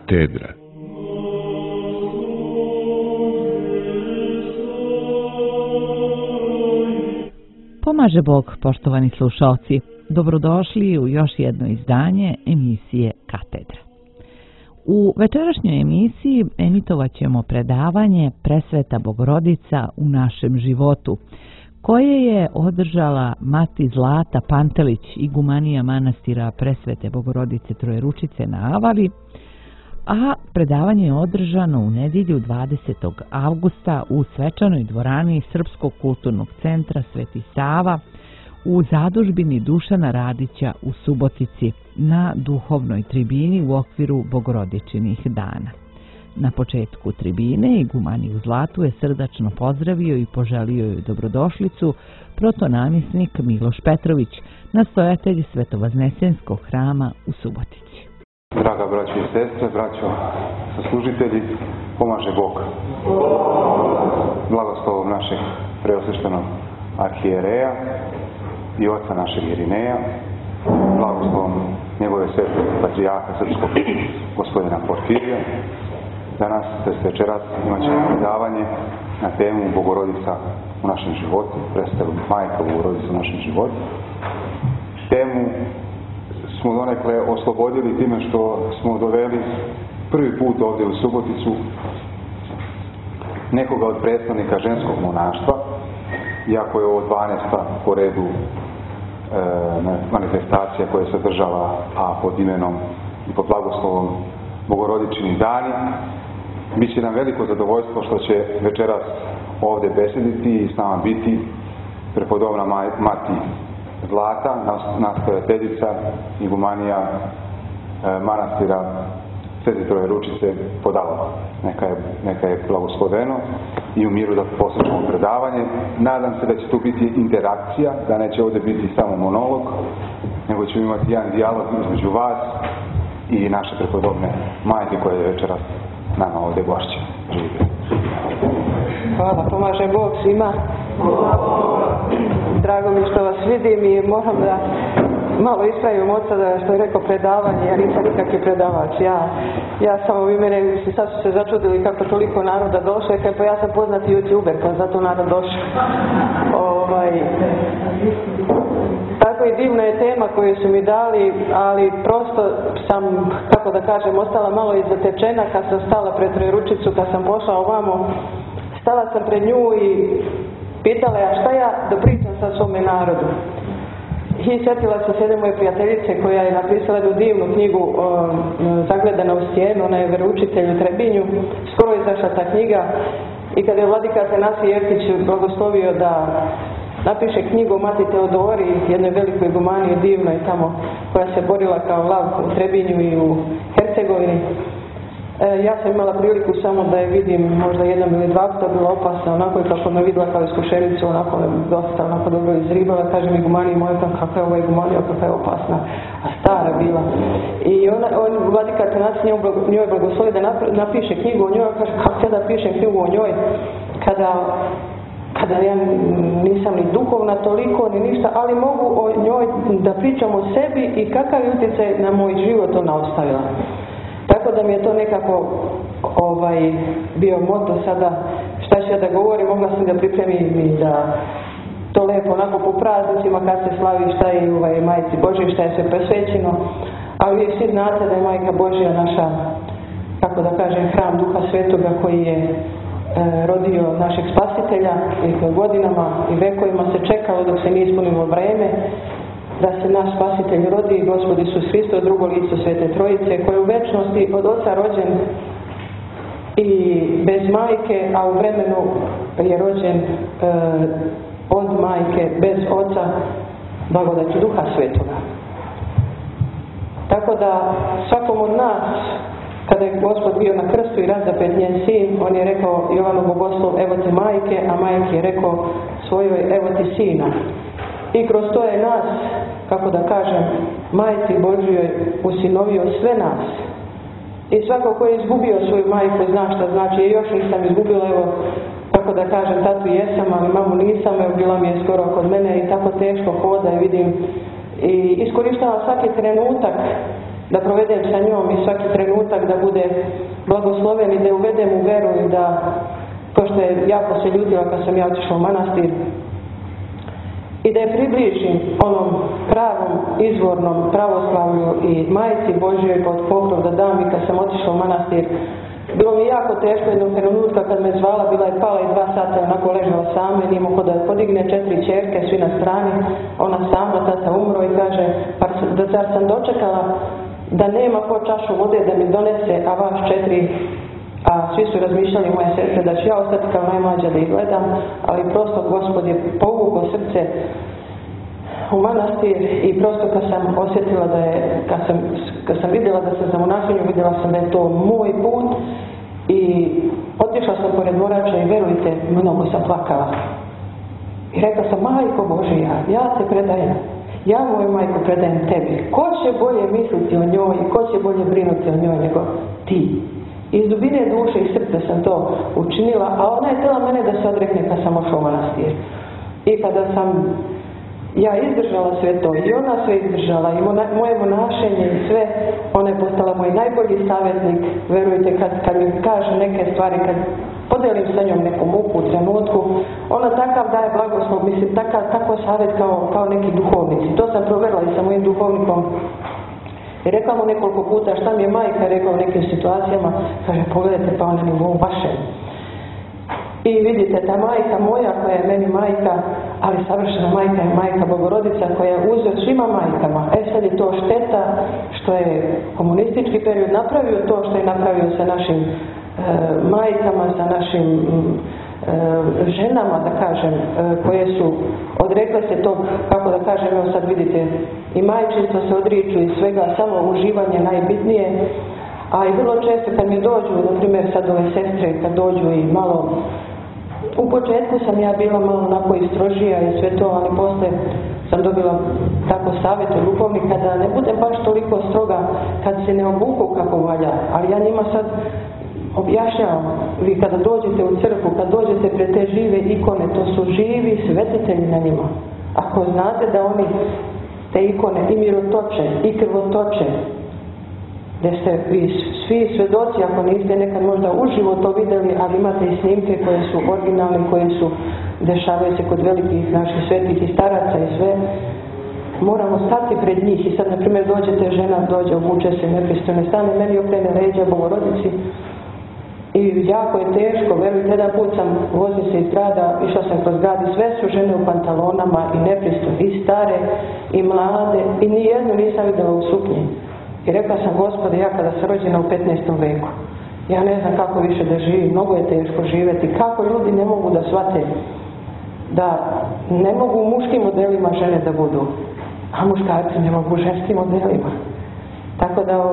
Katedra. Pomaže Bog, poštovani slušalci. Dobrodošli u još jedno izdanje emisije Katedra. U večerašnjoj emisiji emitovat ćemo predavanje Presveta Bogorodica u našem životu, koje je održala mati Zlata Pantelić, igumanija manastira Presvete Bogorodice Trojeručice na Avali, a predavanje je održano u nedjelju 20. avgusta u svečanoj dvorani Srpskog kulturnog centra Sveti Sava u zadužbini Dušana Radića u Subotici na duhovnoj tribini u okviru Bogorodičinih dana. Na početku tribine igumaniju Zlatu je srdačno pozdravio i poželio joj dobrodošlicu protonamjesnik Miloš Petrović, nastojatelj Svetovaznesenskog hrama u Subotici. Draga braćo i sestre, braćo saslužitelji, pomaže Bog. Blagoslovom našeg preosveštenog arhijereja i oca našeg Irineja, blagoslovom njegove svete patrijarha srpskog gospodina Porfirija. Danas, tj. večeras, imat ćemo predavanje na temu Bogorodica u našem životu, predstavu Majka Bogorodica u našem životu. Temu smo donekle oslobodili time što smo doveli prvi put ovdje u Suboticu nekoga od predstavnika ženskog monaštva, iako je ovo 12. po redu manifestacija koja se održava pod imenom i pod blagoslovom Bogorodičini dani. Biće nam veliko zadovoljstvo što će večeras ovdje besediti i s nama biti prepodobna mati Zlata, nastojateljica igumanija manastira Svete Trojeručice pod Avalom. Neka je blagosloveno i u miru da poslušamo predavanje. Nadam se da će tu biti interakcija, da neće ovdje biti samo monolog, nego ćemo imati jedan dijalog između vas i naše prepodobne majke koja je večeras nama ovdje gošća. Živite. Hvala, pomaže Bog svima. Drago mi što vas vidim i moram da malo ispravim oca da što je rekao predavanje, ja nisam nikakvi predavač. Ja samo vi mene, sad su se začudili kako toliko naroda došlo, pa ja sam poznati youtuber, pa zato narod došao. Tako i divna je tema koju su mi dali, ali prosto sam, kako da kažem, ostala malo izatečena kad sam stala pred Trojeručicu, kad sam pošla ovamo, stala sam pred nju i pitala ja šta ja da pričam sa svome narodu. I sjetila sam se jedne moje prijateljice koja je napisala jednu divnu knjigu Zagledana u stijenu, ona je veroučitelj u Trebinju, skoro je izašla ta knjiga i kada je vladika Atanasije Jeftić blagoslovio da napiše knjigu o mati Teodori, jednoj velikoj igumaniji divnoj tamo koja se borila kao lav u Trebinju i u Hercegovini. Ja sam imala priliku samo da je vidim možda jednom ili dva puta, bila opasna, onako i kako me vidjela kao iskušenicu, onako dosta onako dobro izribala, kaže mi igumaniji moja, kakva je ova igumanija, kakva je opasna, a stara bila. I vladika Atanasije njoj blagoslovi da napiše knjigu o njoj, kaže kako ja da pišem knjigu o njoj, kada ja nisam ni duhovna toliko, ni ništa, ali mogu o njoj da pričam o sebi i kakav je utjecaj na moj život ona ostavila. Tako da mi je to nekako bio moto sada, šta ću ja da govorim, mogla sam da pripremim i da to lepo onako po praznicima kad se slavi šta je Majci Božji, šta je sve presvećeno, ali vi svi znate da je Majka Božja naša, kako da kažem, hram Duha Svetoga koji je rodio našeg spasitelja i godinama i vekovima se čekalo dok se nije ispunilo vreme da se naš spasitelj rodi, Gospod Isus Hristo, drugo lice Svete Trojice, koji je u večnosti od Oca rođen i bez majke, a u vremenu je rođen od majke bez Oca, blagodaću Duha Svetoga. Tako da svakom od nas, kada je Gospod bio na krstu i razapet njen sin, on je rekao Jovanu Bogoslov, evo ti majke, a majke je rekao svojoj, evo ti sina. I kroz to je nas, kako da kažem, Majci Božjoj usinovio sve nas. I svako ko je izgubio svoju majku zna šta znači. Ja još nisam izgubila, evo, kako da kažem, tatu jesam, ali mamu nisam, evo, bila mi je skoro kod mene i tako teško hoda i vidim. I iskorištavam svaki trenutak da provedem sa njom i svaki trenutak da bude blagosloven i da je uvedem u veru i da, pošto je jako se ljutila kad sam ja otišla u manastir, i da je približim onom pravom, izvornom pravoslavlju i Majci Božjoj pod pokrov da dam. I kad sam otišla u manastir, bilo mi jako teško jednog trenutka kad me zvala, bila je pala i 2 sata, onako ležala sama i nije mogla da podigne, 4 ćerke, svi na strani, ona sama, tata umro i kaže, pa zar sam dočekala da nema ko čašu vode da mi donese, a vas 4, a svi su razmišljali moje sestre da ću ja ostati kao najmlađa da ih gledam, ali prosto Gospod je povukao srce u manastir i prosto kad sam osjetila da je, kad sam vidjela da sam za monahinju, vidjela sam da je to moj put i otišla sam pored dvorača i verujte, mnogo sam plakala. I rekla sam, Majko Božija, ja te predajem, ja moju majku predajem tebi. Ko će bolje misliti o njoj i ko će bolje brinuti o njoj nego ti? Iz dubine duše i srca sam to učinila, a ona je htjela mene da se odrekne kad sam ošla u manastir. I kada sam ja izdržala sve to i ona sve izdržala i moje monašenje i sve, ona je postala moj najbolji savjetnik. Verujte, kad mi kaže neke stvari, kad podelim sa njom neku muku u trenutku, ona takav daje blagoslov, mislim, tako savjet kao neki duhovnici. To sam provjerila i sa mojim duhovnikom. I rekla mu nekoliko puta šta mi je majka rekla u nekim situacijama, kaže, pogledajte pa ona nivou vašem. I vidite, ta majka moja koja je meni majka, ali savršena majka je majka Bogorodica koja je uzor svima majkama. Sad je to šteta što je komunistički period napravio to što je napravio sa našim majkama, sa našim ženama, da kažem, koje su odrekle se tog, kako da kažem, evo sad vidite, i majčinstva se odriču i svega, samo uživanje najbitnije. A i vrlo često kad mi dođu, na primjer sad ove sestre, kad dođu i malo, u početku sam ja bila malo onako istrožija i sve to, ali poslije sam dobila tako savjet od duhovnika da ne budem baš toliko stroga kad se ne obuku kako valja. Ali ja njima sad objašnjavam, vi kada dođete u crkvu, kad dođete pred te žive ikone, to su živi svetitelji na njima. Ako znate da oni te ikone i mirotoče i krvotoče, gdje ste vi svi svedoci, ako niste nekad možda uživo to vidjeli, ali imate i snimke koje su originalne, koje su, dešavaju se kod velikih naših svetih i staraca i sve, moramo stati pred njih. I sad, na primjer, dođete, žena dođe, obuče se nepristojno, stane meni okrene leđa Bogorodici i jako je teško. Verujte, jedan put sam vozio se iz grada, išla sam kroz grad i sve su žene u pantalonama i nepristojne, i stare i mlade, i nijednu nisam vidjela u suknji. I rekla sam, Gospode, ja kada sam rođena u 15. veku, ja ne znam kako više da živim, mnogo je teško živjeti, kako ljudi ne mogu da shvate da ne mogu u muškim modelima žene da budu, a muškarci ne mogu u ženskim modelima. Tako da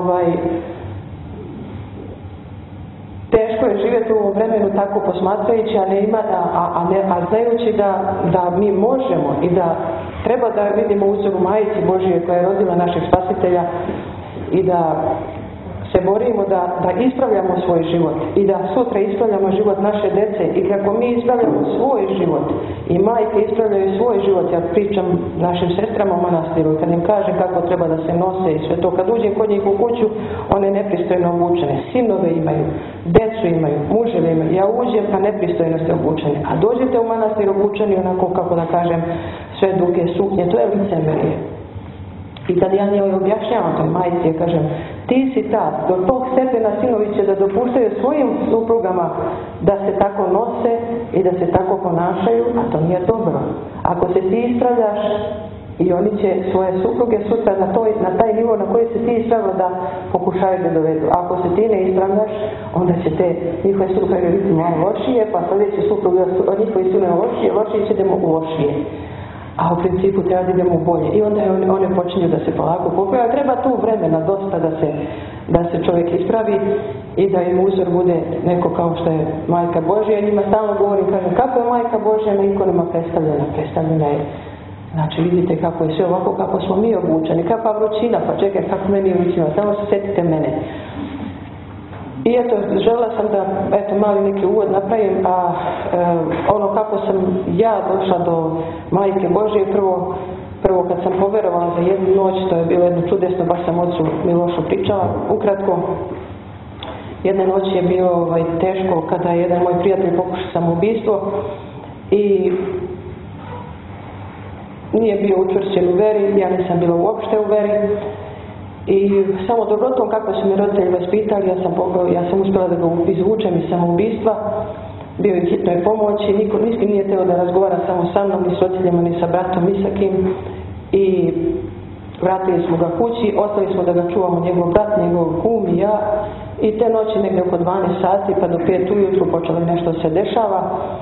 teško je živjeti u ovom vremenu tako posmatrajući, a znajući da mi možemo i da treba da vidimo uzoru Majici Božije koja je rodila našeg Spasitelja i da se borimo da ispravljamo svoj život i da sutra ispravljamo život naše djece. I kako mi ispravljamo svoj život i majke ispravljaju svoj život, ja pričam našim sestrama u manastiru, kad im kaže kako treba da se nose i sve to, kad uđem kod njih u kuću, one nepristojno obučene, sinove imaju, djecu imaju, muževe imaju, ja uđem pa nepristojno ste obučene, a dođete u manastir obučeni onako, kako da kažem, sve duge suknje, to je licemerje. I kad ja njoj objašnjavam toj majici, ja kažem, ti si ta, do tog stepena sinovi će da dopuštaju svojim suprugama da se tako nose i da se tako ponašaju, a to nije dobro. Ako se ti ispravljaš, i oni će svoje supruge sutra na taj nivo na koji se ti ispravila da pokušaju da dovedu. Ako se ti ne ispravljaš, onda će te njihove supruge biti malo lošije, pa sljedeći supruge od njihovi su lošije će da mogu lošije. A u principu treba da idemo bolje. I onda one počinju da se polako popravljaju. Treba tu vremena dosta da se čovjek ispravi i da im uzor bude neko kao što je Majka Božja. Njima stalno govorim, kažem, kako je Majka Božja na ikonama predstavljena? Predstavljena je, znači vidite kako je sve ovako, kako smo mi obučeni, kakva vrućina, pa čekaj kako meni je vrućina, samo se sjetite mene. I eto, željela sam da, mali neki uvod napravim, a ono kako sam ja došla do Majke Božje, Prvo kad sam poverovala za jednu noć, to je bilo jedno čudesno, baš sam ocu Milošu pričala. Ukratko, jedne noći je bilo teško kada je jedan moj prijatelj pokušao samoubistvo i nije bio učvršćen u veri, ja nisam bila uopšte u veri. I samo dobrotom kako su mi roditelji vaspitali, ja sam uspjela da ga izvučem iz samoubistva. Bio je hitnoj pomoći, niko nije htio da razgovara samo sa mnom, ni s roditeljima, ni sa bratom, ni sa kim. I vratili smo ga kući, ostali smo da ga čuvamo njegov brat, njegov kum i ja. I te noći negdje oko 12 sati pa do 5 ujutru počelo nešto se dešava.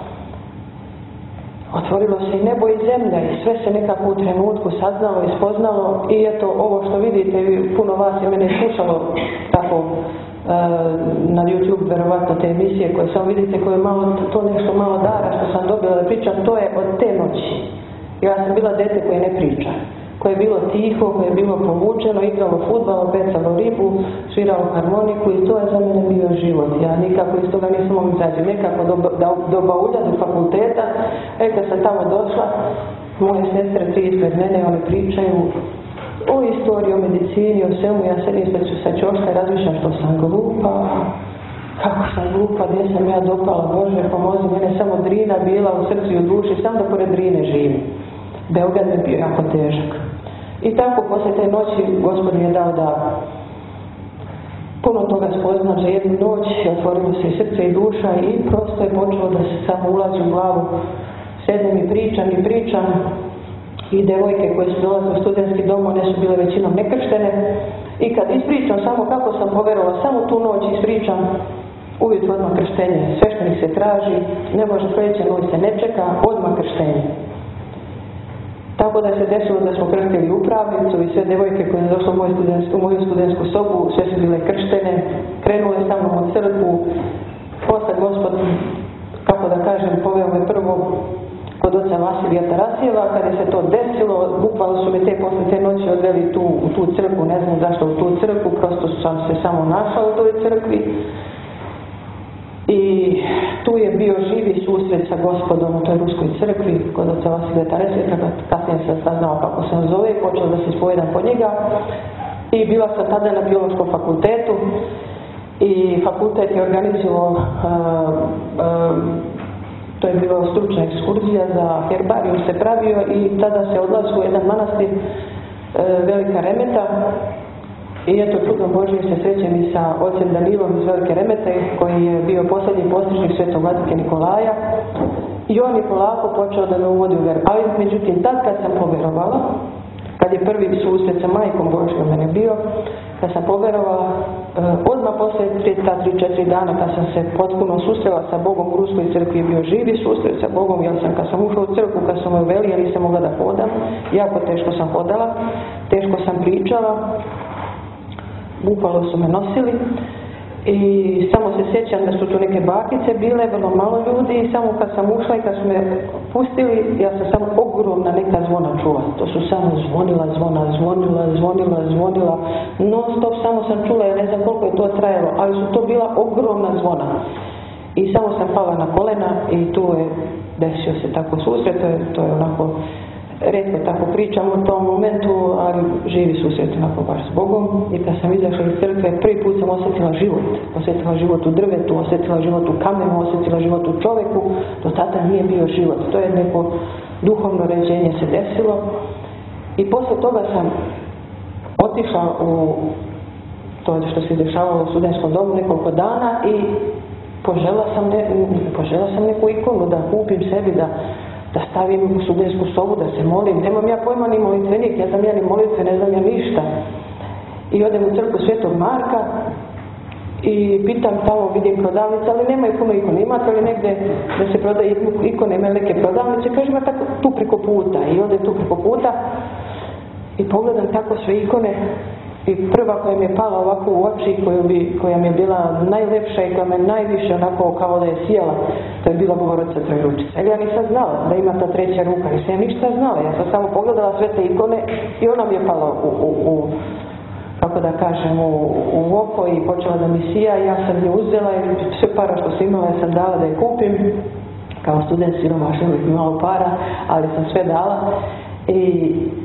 Otvorilo se i nebo i zemlja i sve se nekako u trenutku saznalo i spoznalo i eto ovo što vidite, puno vas je mene slušalo tako na YouTube verovatno te emisije koje samo vidite, koje malo, to nešto malo dara što sam dobila da pričam, to je od te noći. Ja sam bila dete koje ne priča, koje je bilo tiho, koje je bilo povučeno, igralo fudbal, pecalo ribu, sviralo harmoniku i to je za mene bio život. Ja nikako iz toga nisam mogla izaći, nekako do baulja, do fakulteta. Kad sam tamo došla, moje sestre, 3 ispred mene, one pričaju o istoriji, o medicini, o svemu. Ja sedim sa ćoška i razmišljam što sam glupa, kako sam glupa, gdje sam ja dopala, Bože pomozi, mene samo Drina bila u srcu i u duši, sam da pored Drine živim. Beograd je bio jako težak. I tako poslije te noći Gospod mi je dao da puno toga spoznam za jednu noć, otvorilo se i srce i duša i prosto je počelo da se samo ulazi u glavu. Sedem i pričam i devojke koje su dolazile u studentski dom, one su bile većinom nekrštene i kad ispričam samo kako sam poverovala, samo tu noć ispričam, uvijek odmah krštenje. Sveštenik se traži, ne može sljedeća noć se ne čeka, odmah krštenje. Tako da se desilo da smo krstili upravnicu i sve devojke koje su došle u moju studentsku sobu, sve su bile krštene, krenule sa mnom u crkvu. Posle Gospod, kako da kažem, poveo me prvo kod oca Vasilija Tarasijeva. Kada se to desilo, bukvalno su me posle te noći odveli u tu crkvu, ne znam zašto u tu crkvu, prosto sam se samo našla u toj crkvi. I tu je bio živi susret sa Gospodom u toj ruskoj crkvi kod oca Vasilija Tarasijeva. Kasnije sam saznala kako se on zove i počela da se ispovedam po njega. I bila sam tada na biološkom fakultetu i fakultet je organizovao to je bila stručna ekskurzija za herbarijum se pravio i tada se odlazio u jedan manastir Velika Remeta i eto čudom Božijim se srećem i sa ocem Danilom iz Velike Remete koji je bio posljednji postižnik Svetog Vladike Nikolaja i on je polako počeo da me uvodi u veru. Ali međutim tad kad sam poverovala, kad je prvi susret sa Majkom Božijom mene bio, kad sam poverovala, odmah poslije 3-4 dana kad sam se potpuno susrela sa Bogom u Ruskoj crkvi je bio živi susret sa Bogom, jer sam kad sam ušla u crkvu, kad sam me uveli, jer nisam mogla da hodam, jako teško sam hodala, teško sam pričala, bukvalo su me nosili i samo se sjećam da su tu neke bakice bile, vrlo malo ljudi i samo kad sam ušla i kad su me pustili, ja sam samo ogromna neka zvona čula. To su samo zvonila, non stop samo sam čula, ja ne znam koliko je to trajalo, ali su to bila ogromna zvona. I samo sam pala na kolena i tu je desio se tako susret, to je onako, retko tako pričam u tom momentu, ali živi susret onako baš s Bogom. I kad sam izašla iz crkve, prvi put sam osjetila život u drvetu, osjetila život u kamenu, osjetila život u čovjeku, do tada nije bio život. To je neko duhovno ređenje se desilo. I poslije toga sam otišla u to što se dešavalo u studentskom domu nekoliko dana i požela sam neku ikonu da kupim sebi, da stavim u studentsku sobu, da se molim. Nemam ja pojma ni molitvenik, ja znam ja ni molitve, ne znam ja ništa. I odem u crkvu Svetog Marka i pitam tamo, vidim prodavnice, ali nemaju puno ikone. Imate li negdje da se prodaje ikone, imaju neke prodavnice? Kažem, ima tako tu preko puta. I odem tu preko puta i pogledam tako sve ikone. I prva koja mi je pala ovako u oči, koja mi je bila najlepša i koja me najviše onako kao da je sijala, to je bila Bogorodica Trojeručica. Ja nisam znala da ima ta treća ruka, nisam ja ništa znala. Ja sam samo pogledala sve te ikone i ona mi je pala kako da kažem, u oko i počela da mi sija. Ja sam je uzela i sve para što sam imala sam dala da je kupim. Kao student siromašan, uvijek imao para, ali sam sve dala. I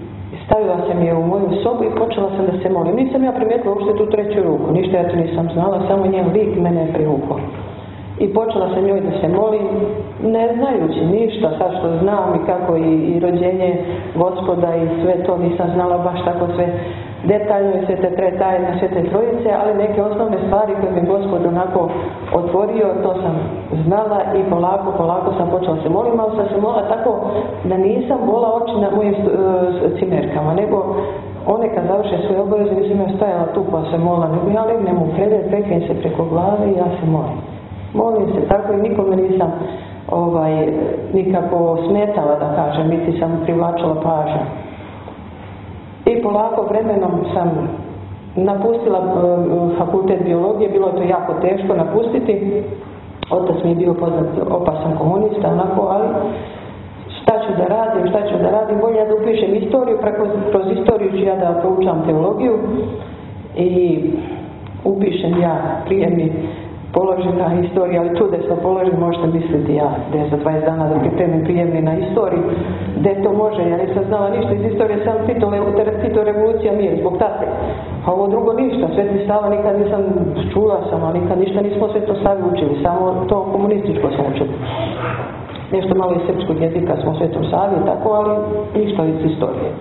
stavila sam je u moju sobu i počela sam da se molim. Nisam ja primijetila uopšte tu treću ruku, ništa ja to nisam znala, samo njen lik mene je privukao. I počela sam njoj da se molim, ne znajući ništa, sad što znam i kako i rođenje Gospoda i sve to nisam znala baš tako sve detaljno i sve te tajne, sve te trojice, ali neke osnovne stvari koje mi Gospod onako otvorio, to sam znala i polako sam počela se molim, ali sam se molila tako da nisam bola oči na mojim cimerkama, nego one kad završe svoje obaveze, nisam ja stajala tu pa se molila, nego ja legnem u krevet, peknem se preko glave i ja se molim. Molim se tako i nikome nisam nikako smetala, da kažem, niti sam privlačila pažnju. I polako vremenom sam napustila fakultet biologije, bilo je to jako teško napustiti. Otac mi je bio poznat opasan komunista, onako, ali šta ću da radim, bolje da upišem istoriju, kroz istoriju ću ja da proučam teologiju i upišem ja prijemni položim na historiju, ali tu da sam položim, možete misliti ja, da je za 20 dana da pripremim prijemni na istoriju, da to može, ja nisam znala ništa iz istorije, sam Tito revolucija mir, zbog tate. A ovo drugo ništa, Sveti Sava nikad nisam čula sam, ali nikad ništa nismo Svetom Savi učili, samo to komunističko smo učili. Nešto malo iz srpskog jezika smo Svetom Savi, tako, ali ništa iz istorije.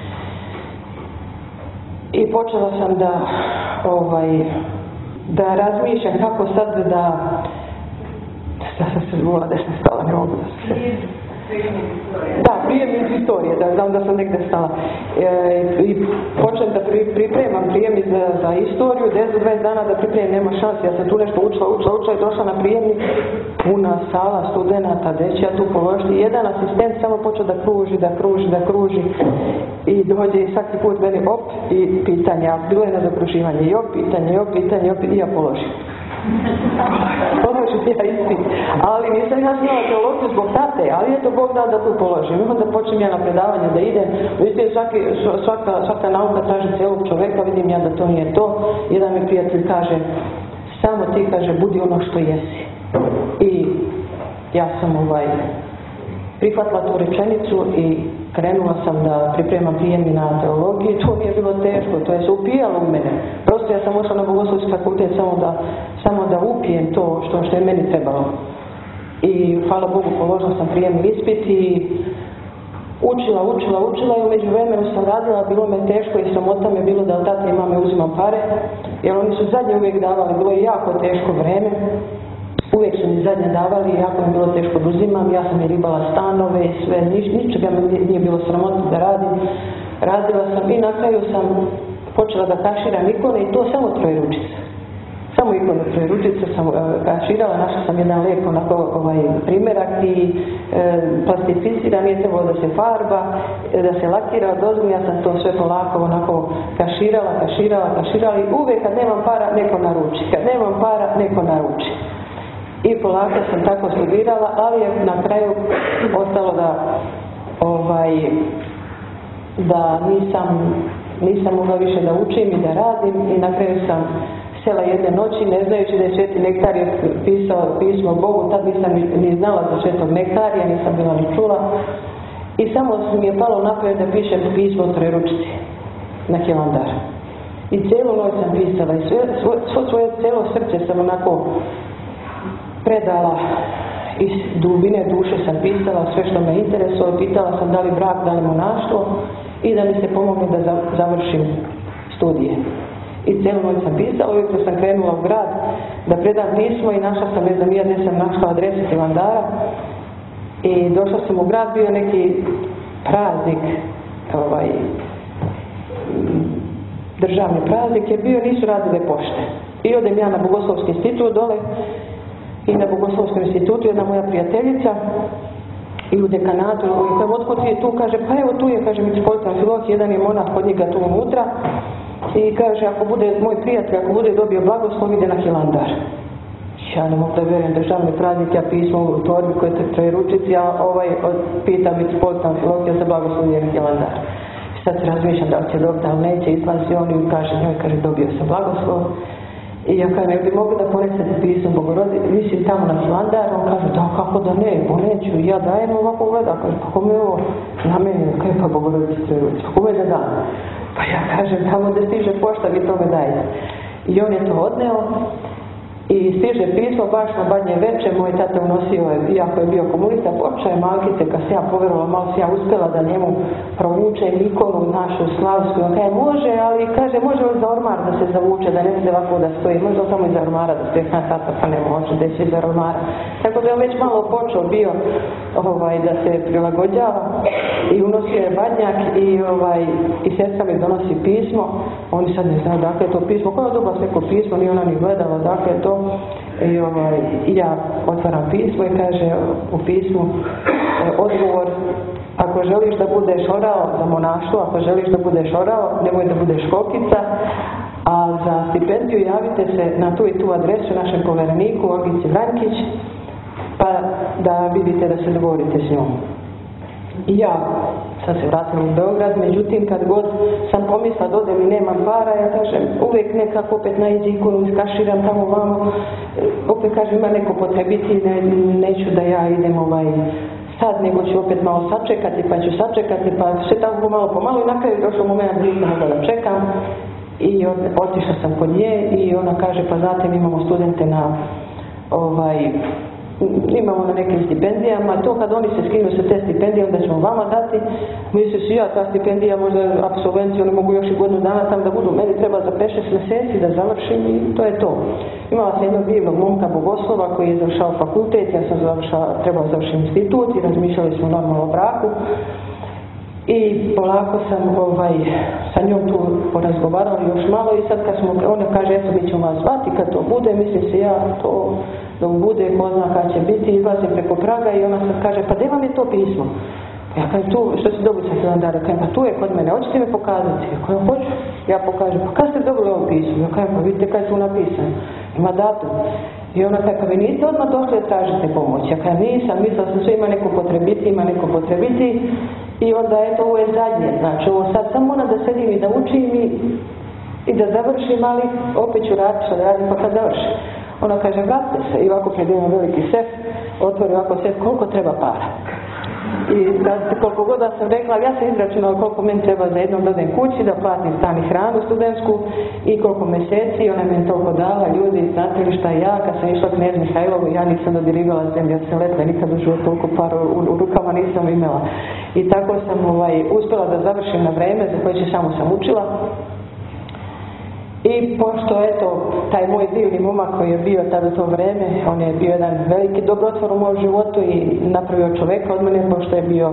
I počela sam da razmišljam kako sad da sam se zbula da sam stala, ne mogu da se... Da, prijem iz istorije, da znam da sam negdje stala. I počnem da pripremam prijem za istoriju, 10-20 dana da pripremim, nema šanse, ja sam tu nešto učila i došla na prijemnik, puna sala studenata, gdje ću ja tu položiti. Jedan asistent samo počeo da kruži i dođe i svaki put meni i pitanja, bilo je na zakruživanje, i pitanje, i ja položim. Položim ja ispit, ali nisam ja znala teologiju zbog tate, ali je to Bog dao da tu položim. Onda počnem ja na predavanje da idem, vidite, svaka nauka traži cijelog čoveka, vidim ja da to nije to. Jedan mi prijatelj kaže, samo ti, kaže, budi ono što jesi. I ja sam prihvatila tu rečenicu i krenula sam da pripremam prijemni na teologiji. To nije bilo teško, to je se upijalo u mene. Prosto ja sam ušla na Bogoslovski fakultet samo da upijem to što je meni trebalo. I hvala Bogu položila sam prijemni ispit i učila i u međuvremenu sam radila, bilo me teško i sramota me bilo da od tate i mame uzimam pare, jer oni su zadnje uvijek davali, bilo je jako teško vreme. Uvijek su mi zadnje davali, jako mi bilo teško da uzimam, ja sam je ribala stanove i sve, ničega mi nije bilo sramota da radim. Radila sam i na kraju sam počela da kaširam ikone i to samo trojeručice. Samo ikone trojeručice sam kaširala, našla sam jedan lijep primjerak i plastificiran, nije trebalo da se farba, da se lakira odozgo, ja sam to sve polako onako kaširala i uvijek kad nemam para neko naruči. I polako sam tako studirala, ali je na kraju ostalo da nisam mogla više da učim i da radim i na kraju sam sela jedne noći, ne znajući da je Sveti Nektarije pisao pismo Bogu, tad nisam ni znala za Svetog Nektarija, nisam bila ni čula i samo mi je palo napred da pišem pismo o Trojeručici na Hilandar. I cijelu noć sam pisala i svoje cijelo srce sam onako predala, iz dubine duše sam pisala sve što me interesuje, pitala sam da li brak, da li monaštvo i da mi se pomogne da završim studije. I cijelu noć sam pisala, ujutro sam krenula u grad da predam pismo i našla sam, ne znam ja gdje sam našla adresu Hilandara i došla sam u grad, bio neki praznik, državni praznik je bio, nisu radile pošte. I odem ja na Bogoslovski institut dole i na Bogoslovskom institutu jedna moja prijateljica i u dekanatu, i kažem, otkud ti je tu? Kaže, pa evo tu je, kaže, Mitropolitan Filohije, jedan je monah kod njega tu unutra i kaže, ako bude moj prijatelj, ako bude dobio blagoslov, ide na Hilandar. Ja ne mogu da vjerujem, državni praznik, ja pismo u torbi koje je trojeručici, a pita Mitropolitan Filohije za blagoslov ide na Hilandar. Sad se razmišljam da li će dobiti, ali neće, izlazi on i kaže njoj, kaže, dobio sam blagoslov. I ja kažem, jel bi mogli da ponesete pismo Bogorodice, mislim tamo na Slandar, on kaže, da kako da ne, poneću, i ja dajem ovako gleda, kaže, pa kome je ovo na meni, kaj pa Bogorodice Trojeručice, pa kome da dam? Pa ja kažem, tamo gde stiže pošta, vi to me dajte. I on je to odneo. I stiže pismo baš na Badnje veče, moj tata unosio, iako je bio komunista, počeo je malkice, kad se ja poverovala, malo se ja uspjela da njemu provučem ikonu našu slavsku. On kaže, može, ali kaže, može li za ormar da se zavuče, da ne bude ovako da stoji, može li samo iza ormara da stoji, tata pa ne može, da će iza ormara. Tako da je on već malo počeo bio da se prilagođava i unosio je Badnjak i sestra mi donosi pismo, oni sad ne znaju dakle je to pismo, koja je dobila neko pismo, nije ona ni gledala dakle je to. I ja otvaram pismo i kaže u pismu odgovor, ako želiš da budeš orao za monaštvo, ako želiš da budeš orao, nemoj da budeš kokica, a za stipendiju javite se na tu i tu adresu našem povereniku Olgici Vrankić, pa da vidite da se dogovorite s njom. I ja sad se vratila u Beograd, međutim kad god sam pomisla da odem i nemam para, ja kažem uvijek nekako opet naiđe ikonu, iskaširam tamo vamo, opet kažem ima neko potrebiti, neću da ja idem sad, nego ću opet malo sačekati, pa sve tako malo po malo i na kraju došao moment nisam mogla da čekam i otišla sam kod nje i ona kaže pa znate mi imamo studente na imamo na nekim stipendijama, to kad oni se skinu sa te stipendije, onda ćemo vama dati. Misli si ja, ta stipendija možda apsolvenci, oni mogu još i godinu dana tam da budu, meni treba za 5-6 mjeseci da završim i to je to. Imala sam jednog divnog momka bogoslova koji je završao fakultet, ja sam trebao završiti institut i razmišljali smo normalno o braku. I polako sam sa njom tu porazgovarala još malo i sad kad ona kaže, eto mi ćemo vas zvati kad to bude, mislim se ja to dok bude, ko zna kad će biti, izlazim preko praga i ona sad kaže, pa gdje vam je to pismo? Ja kažem, tu, što si dobili sa Hilandara? Kažem, pa tu je kod mene, hoćete me pokazati? Ja kažem, hoću. Ja pokažem, pa kad ste dobili ovo pismo? Ja kažem, pa vidite kad je tu napisano. Ima datum. I ona kaže, pa vi niste odmah došli da tražite pomoć. Ja kažem, nisam, mislila sam sve ima neko potrebiti. I onda eto, ovo je zadnje. Znači, ovo sad samo moram da sedim i da učim i da završim, ali opet ću raditi što da radim pa kad završim. Ona kaže, vratite se. I ovako pred jedan veliki sef, otvori ovako sef, koliko treba para. I koliko god da sam rekla, ja sam izračunala koliko meni treba za jednom da odem kući, da platim stan i hranu studentsku i koliko mjeseci, ona meni toliko dala, ljudi, znate li šta ja, kad sam išla Knez Mihajlovu, ja nisam dodirigala zemlju, ja sam letla, nikad u životu toliko para u rukama nisam imala. I tako sam uspjela da završim na vreme, za koje samo sam učila. I pošto, eto, taj moj divni momak koji je bio tada u to vreme, on je bio jedan veliki dobrotvor u mom životu i napravio čoveka od mene, pošto je bio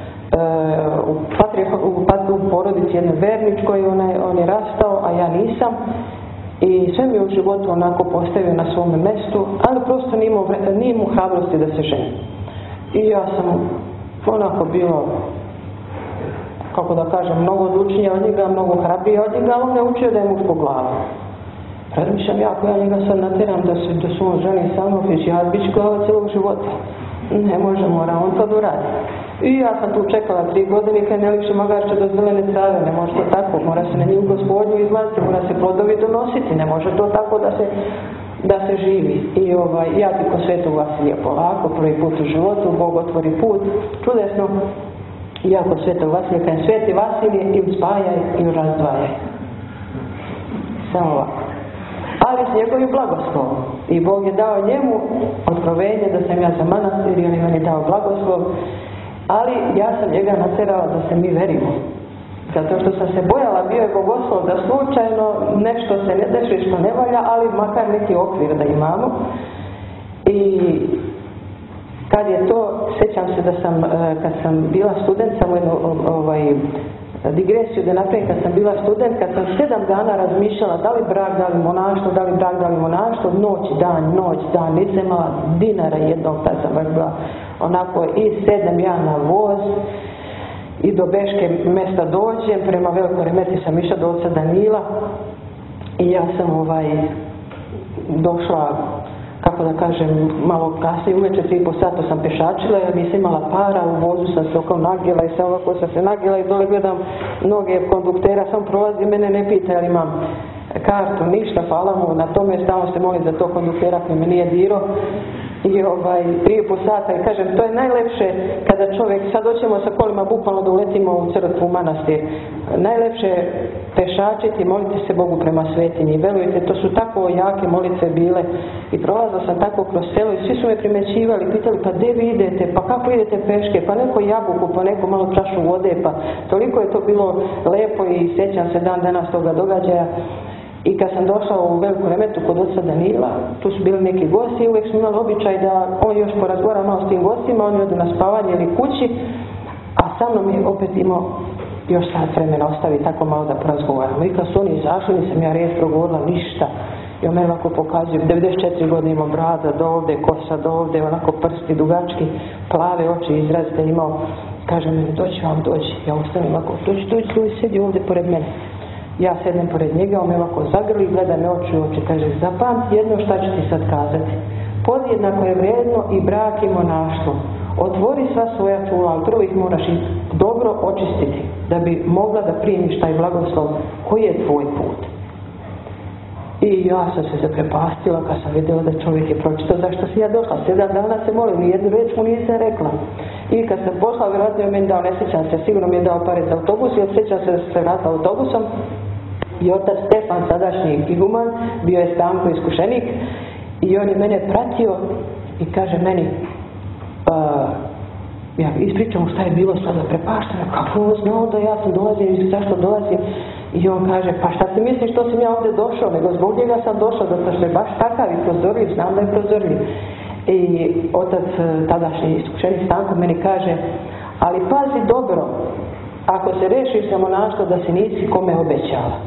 u porodici jedne verničkoj, on je rastao, a ja nisam. I sve mi u životu onako postavio na svome mestu, ali prosto nije mu hrabrosti da se ženi. I ja sam onako bilo, kako da kažem, mnogo odlučnija od njega, mnogo hrabrija od njega, ali on me učio da je muško glava. Razmišljam ja, ako ja njega sad nateram da se on ženi sa mnom, ja bit ću glava cijelog života. Ne može, mora on to da uradi. I ja sam tu čekala 3 godine, kad ne liči magarče do zelene trave, ne može to tako, mora se na njih gospodnju izlaziti, mora se plodovi donositi, ne može to tako da se živi. I ja ti ko Svetog Vasilija polako, prvi put u životu, Bog otvori put, čudesno. I ja kod Svetog Vasilija, kad Sveti Vasilije i uspajaj i razdvajaj. Samo ovako. Ali s njegovim blagoslovom. I Bog je dao njemu otkrovenje da sam ja za manastir i on je meni dao blagoslov. Ali ja sam njega naterala da se mi verimo. Zato što sam se bojala, bio je bogoslov da slučajno nešto se ne deši što ne valja, ali makar neki okvir da imamo. I kad je to, sjećam se da sam, kad sam bila student, samo jednu digresiju da napravim, kad sam bila student, kad sam 7 dana razmišljala da li brak, da li monaštvo, da li brak, da li monaštvo, noć, dan, nisam imala dinara jednog, tad sam baš bila onako i 7 ja na voz i do Beške mesta dođem, prema Velikoj Remeti sam išla do oca Danila i ja sam došla kako da kažem, malo kasnije uveče 3,5 sata sam pešačila jer nisam imala para, u vozu sam se oko nagila i sad ovako sam se nagila i dole gledam noge konduktera, sam prolazi, mene ne pita jer imam kartu, ništa, hvala mu, na tome stalno se molim za to konduktera koji me nije diro. I 3,5 sata i kažem, to je najlepše kada čovjek, sad hoćemo sa kolima bukvalno da uletimo u crkvu, u manastir, najlepše pešačiti i moliti se Bogu prema svetinji. I verujte, to su tako jake molitve bile i prolazila sam tako kroz selo i svi su me primećivali, pitali pa gdje vi idete, pa kako idete peške, pa neko jabuku, pa neko malo čašu vode, pa toliko je to bilo lepo i sjećam se dan danas toga događaja. I kad sam došla u Veliku Remetu kod oca Danila, tu su bili neki gosti i uvijek smo imali običaj da on još porazgovara malo s tim gostima, oni odu na spavanje ili kući, a sa mnom je opet imao još sat vremena ostavi tako malo da porazgovaramo. I kad su oni izašli, nisam ja riječ progovorila ništa. I on meni ovako pokazuje, 94 godine imao brada do ovde, kosa do ovde, onako prsti dugački, plave oči izrazite imao. Kaže mi, doći vam, dođi. Ja ustanem ovako, dođi, sedi ovdje pored mene. Ja sednem pored njega, on me ovako zagrli, gleda me oči u oči, kaže, zapamti jedno šta ću ti sad kazati. Podjednako je vrijedno i brak i monaštvo. Otvori sva svoja čula, ali prvo ih moraš i dobro očistiti, da bi mogla da primiš taj blagoslov koji je tvoj put. I ja sam se zaprepastila kad sam vidjela da čovjek je pročitao zašto si ja došla. 7 dana se molim, ni jednu reč mu nisam rekla. I kad sam pošla, vjerojatno je meni dao, ne sjećam se, sigurno mi je dao pare za autobus i odsjećam se da se vratila autobusom. I otac Stefan, sadašnji iguman, bio je Stanko iskušenik i on je mene pratio i kaže meni, ja ispričam šta je bilo sada prepašteno, kako on znao da ja sam dolazim i zašto dolazim. I on kaže, pa šta ti misliš što sam ja ovdje došao, nego zbog njega sam došao, zato što je baš takav i prozorljiv, znam da je prozorljiv. I otac tadašnji iskušenik Stanko meni kaže, ali pazi dobro, ako se rešiš za monaštvo da se nisi kome obećala.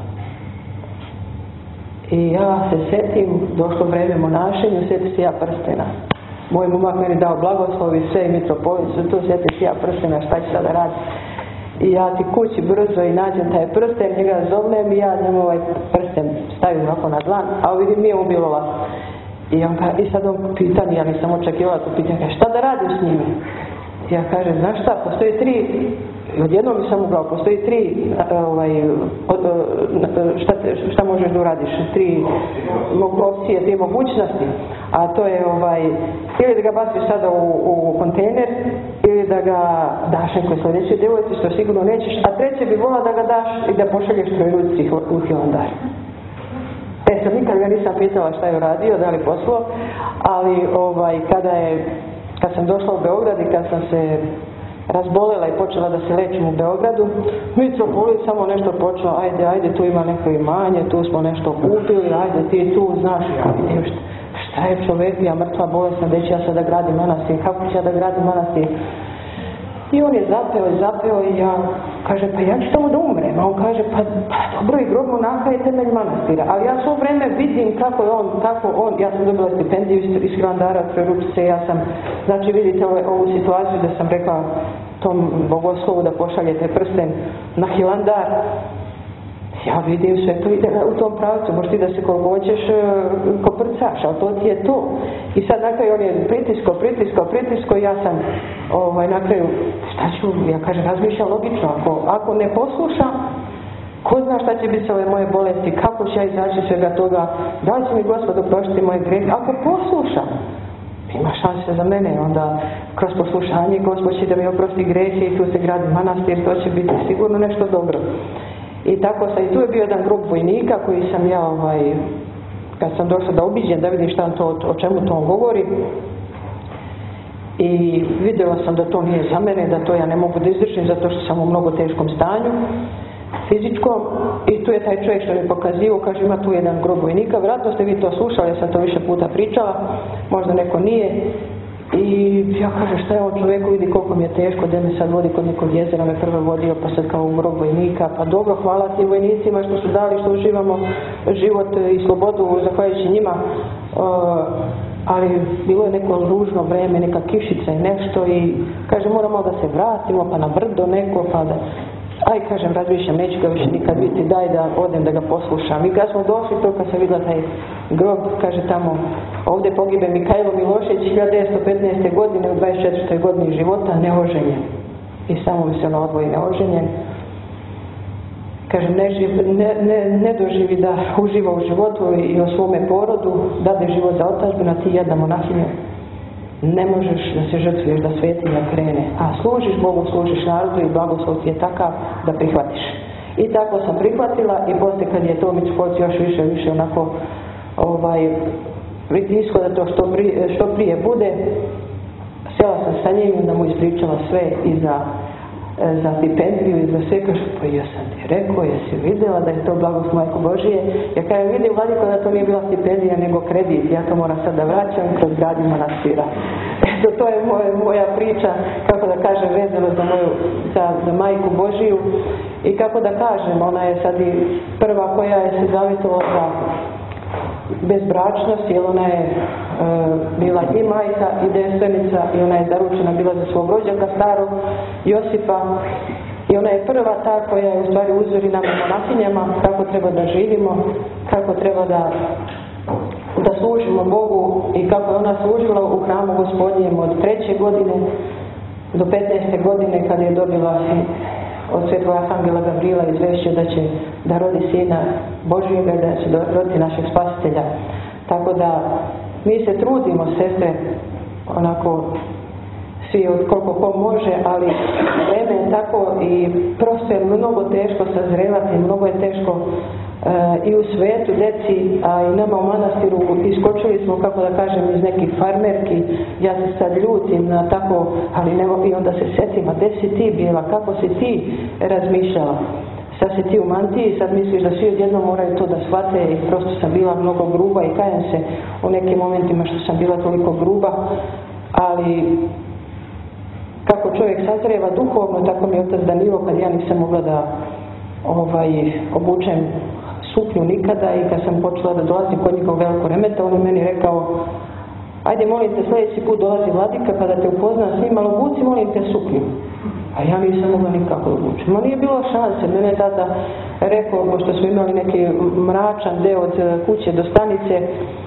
I ja se sjetim, došlo vreme monašenju, sjetim se ja prstena. Moj momak meni dao blagoslov i sve i mitropolicu, tu sjetim se ja prstena, šta ću sada raditi. I ja ti kući brzo i nađem taj prsten, njega zovnem i ja njemu ovaj prsten stavim ovako na dlan, a vidim nije mu bilo ovako. I sad on pita mi, ja nisam očekivala to pitanje, šta da radim s njime? Ja kažem, znaš šta, postoji 3, odjednom mi sam ugrao, postoji 3, šta možeš da uradiš, 3 opcije, 3 mogućnosti, a to je ili da ga baciš sada u kontejner, ili da ga daš nekoj sljedećoj djevojci, što sigurno nećeš, a treće bi volila da ga daš i da pošalješ Trojručici u Hilandar. Sad nikad ga nisam pitala šta je uradio, da li poslao, ali kad sam došla u Beograd i kad sam se razbolela i počela da se lečim u Beogradu, mitropolit samo nešto počeo, ajde, tu ima neko imanje, tu smo nešto kupili, ajde ti tu, znaš, ja vidim šta je čovjek, ja mrtva bolesna, gdje ću ja sada gradim manastir, kako ću ja da gradim manastir? I on je zapeo i ja kažem, pa ja ću tamo da umrem. A on kaže, pa dobro, i grob monaha je temelj manastira. Ali ja svo vreme vidim kako on, ja sam dobila stipendiju iz Hilandara, Trojručice, ja sam, znači vidite ovu situaciju da sam rekla tom bogoslovu da pošaljete prsten na Hilandar. Ja vidim sve to ide u tom pravcu, možeš ti da se koliko hoćeš koprcaš, ali to ti je to. I sad na kraju on je pritisko i ja sam na kraju, šta ću, ja kažem, razmišljam logično, ako ne poslušam, ko zna šta će biti sa ove moje bolesti, kako će ja izaći svega toga, da li će mi Gospod oprostiti moje grehe, ako poslušam, ima šanse za mene, onda kroz poslušanje Gospod će da mi oprosti grehe i tu se gradi manastir, to će biti sigurno nešto dobro. I tako sam, i tu je bio jedan grup vojnika koji sam ja, kad sam došla da obiđem, da vidim šta to, o čemu to on govori. I vidjela sam da to nije za mene, da to ja ne mogu da izdržim zato što sam u mnogo teškom stanju, fizičkom. I tu je taj čovjek što mi pokazivao, kaže ima tu jedan grup vojnika, vjerojatno ste vi to slušali, ja sam to više puta pričala, možda neko nije. I ja kažem, šta je ovo čovjeku, vidi koliko mi je teško, da me sad vodi kod nekog jezera, me prvo vodio, pa sad kao u grob vojnika, pa dobro, hvala tim vojnicima što su dali, što uživamo život i slobodu zahvaljujući njima, ali bilo je neko ružno vreme, neka kišica i nešto i kaže, moramo da se vratimo, pa na brdo neko, pa da... aj kažem, razmišljam, neću ga više nikad vidjeti, daj da odem da ga poslušam. I kad smo došli to, kad sam vidjela taj grob, kaže tamo, ovdje pogibe Mikajlo Milošević 1915. godine u 24. godini života, neoženjen. I samo mi se ono odvoji neoženjen. Kaže, ne doživi da uživa u životu i o svome porodu, dade život za otadžbinu, a ti jedna monahinja. Ne možeš da se žrtvuješ, da svetinja krene, a služiš Bogu, služiš narodu i blagoslov ti je takav da prihvatiš. I tako sam prihvatila i poslije kad je Tomić Poc još više onako pritiskao da to što prije bude, sjela sam sa njim i onda mu ispričala sve i za stipendiju i za sve, kaže, pa ja sam ti rekao, jesi vidjela da je to blagoslov Majko Božije? Ja kada vidim vladiko da to nije bila stipendija nego kredit, ja to moram sad da vraćam kroz gradnju manastira. Eto, to je moja priča, kako da kažem, vezano za Majku Božiju i kako da kažem, ona je sad i prva koja je se zavitovala za bezbračnost, jer ona je bila i majka i devstvenica i ona je zaručena bila za svog rođaka starog Josipa i ona je prva ta koja je u stvari uzori nam monahinjama kako treba da živimo, kako treba da služimo Bogu i kako je ona služila u hramu Gospodnjem od 3. godine do 15. godine kada je dobila od svetog Arhangela Gavrila izvešće da rodi sina Božijega i da će roditi našeg spasitelja. Tako da mi se trudimo, sestre, onako svi koliko ko može, ali vreme je tako i prosto je mnogo teško sazrevati, mnogo je teško i u svetu deci, a i nama u manastiru iskočili smo, kako da kažem, iz nekih farmerki. Ja se sad ljutim na tako, ali i onda se setim, a gdje si ti bila, kako si ti razmišljala? Sad si ti u mantiji, sad misliš da svi odjednom moraju to da shvate i prosto sam bila mnogo gruba i kajem se u nekim momentima što sam bila toliko gruba, ali kako čovjek sazreva duhovno, tako mi je otac Danilo, kad ja nisam mogla da obučem suknju nikada i kad sam počela da dolazim kod njega u Veliko Remeta, on je meni rekao, ajde molim te sljedeći put dolazi vladika pa da te upozna s njim, ali obuci molim te suknju. A ja nisam mogla nikako obući. Ma nije bilo šanse, mene je tada rekao, pošto smo imali neki mračan deo od kuće do stanice,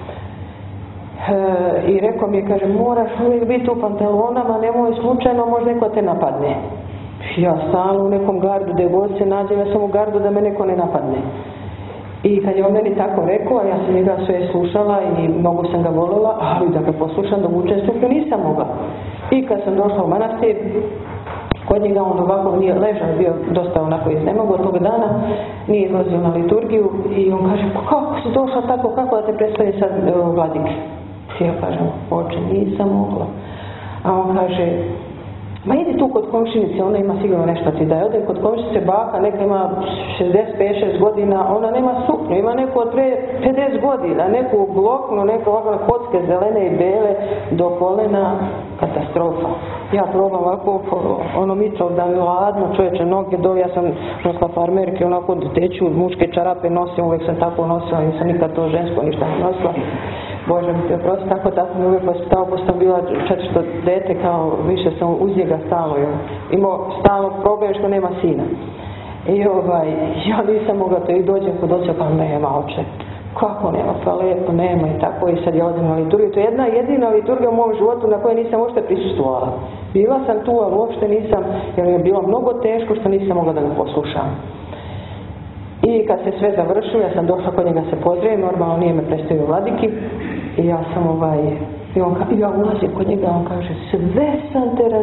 i rekao mi je, kaže, moraš uvijek biti u pantalonama, nemoj slučajno, možda neko te napadne. Ja stalno u nekom gardu, gdje god se nađem, ja sam u gardu da me neko ne napadne. I kad je on meni tako rekao, a ja sam njega sve slušala i mnogo sam ga voljela, ali da ga poslušam, da učem suknju nisam mogla. I kad sam došla u manastir, kod njega on ovako nije ležao, bio dosta onako iznemogao toga dana, nije izlazio na liturgiju i on kaže, pa kako si došla tako, kako da te predstavi sad vladike? I ja kažem, oče, nisam mogla. A on kaže, ma idi tu kod komšinice, ona ima sigurno nešto ti daje. Ode kod komšinice baka, neka ima 65-6 godina, ona nema suknju, ima neku od 50 godina, neku bloknu, neku ovako kocke zelene i bele do kolena, katastrofa. Ja probam ovako, ono mitro da mi ladno, čovječe, noge dole, ja sam nosila farmerke, onako teću, muške čarape nosim, uvijek sam tako nosila, nisam nikad to žensko ništa nosila. Bože mi te oprosti, tako mi uvijek vaspitao, pošto sam bila 400 dete, kao više sam uz njega stalno, imao stalno problem što nema sina. I ja nisam mogla to i dođem kod oca, pa nema oče. Kako nema, pa lepo nema i tako, i sad ja odem na liturgiju. To je jedna jedina liturgija u mom životu na kojoj nisam uopšte prisustvovala. Bila sam tu, ali uopšte nisam, jer mi je bilo mnogo teško što nisam mogla da ga poslušam. I kad se sve završilo, ja sam došla kod njega se pozdravim, normalno nije me predstavio vladiki, i ja sam ja ulazim kod njega, on kaže, sve sam te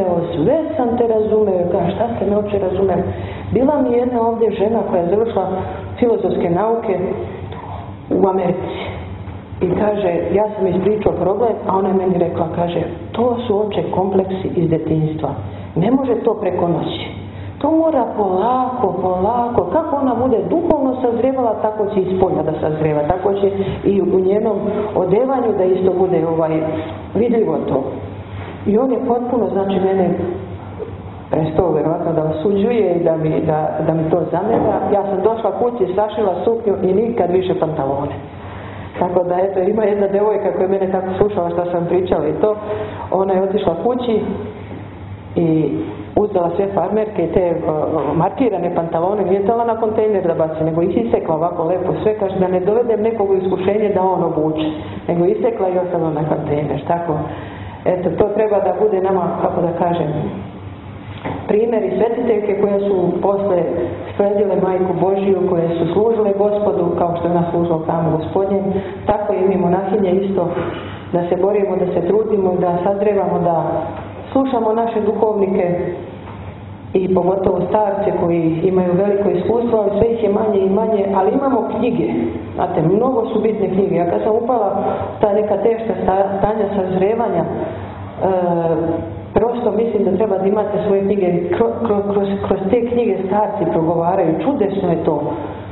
razumeo, ja kažem, šta ste me uopće razumeli? Bila mi jedna ovdje žena koja je završila filozofske nauke u Americi. I kaže, ja sam ispričao problem, a ona je meni rekla, kaže, to su oče kompleksi iz detinjstva. Ne može to preko noći. To mora polako, kako ona bude duhovno sazrevala, tako će iz polja da sazreva, tako će i u njenom odevanju da isto bude vidljivo to. I on je potpuno, znači, mene prestao verovatno da osuđuje i da mi to zamera. Ja sam došla kući, sašila suknju i nikad više pantalone. Tako da, eto, ima jedna devojka koja je mene tako slušala što sam pričala i to, ona je otišla kući i uzela sve farmerke i te markirane pantalone, nije stala na kontejner da baci, nego ih isekla ovako lepo sve, kaže da ne dovedem nekog u iskušenje da on obuče, nego isekla i ostavila na kontejner, tako. Eto, to treba da bude nama, kako da kažem, primjeri svetiteljke koje su posle sledile Majku Božiju, koje su služile Gospodu, kao što je ona služila tamo Gospodnjem, tako i mi monahinje isto, da se borimo, da se trudimo i da sazrevamo, da slušamo naše duhovnike i pogotovo starce koji imaju veliko iskustvo, ali sve ih je manje i manje, ali imamo knjige. Znate, mnogo su bitne knjige. Ja kad sam upala ta neka teška stanja sazrevanja, prosto mislim da treba da imate svoje knjige. Kroz te knjige starci progovaraju. Čudesno je to.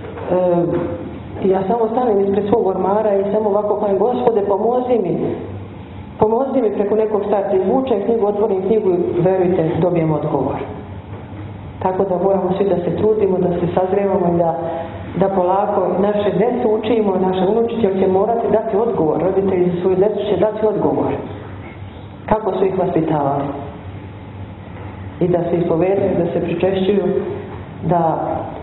Ja samo stanem ispred svog ormara i samo ovako kažem, Gospode, pomozi mi preko nekog starca, izvučem knjigu, otvorim knjigu i verujte, dobijem odgovor. Tako da moramo svi da se trudimo, da se sazrevamo i da polako naše djecu učimo, naše unučitelji će morati dati odgovor, roditelji za svoju djecu će dati odgovor. Kako su ih vaspitavali? I da se ispovedaju, da se pričešćuju, da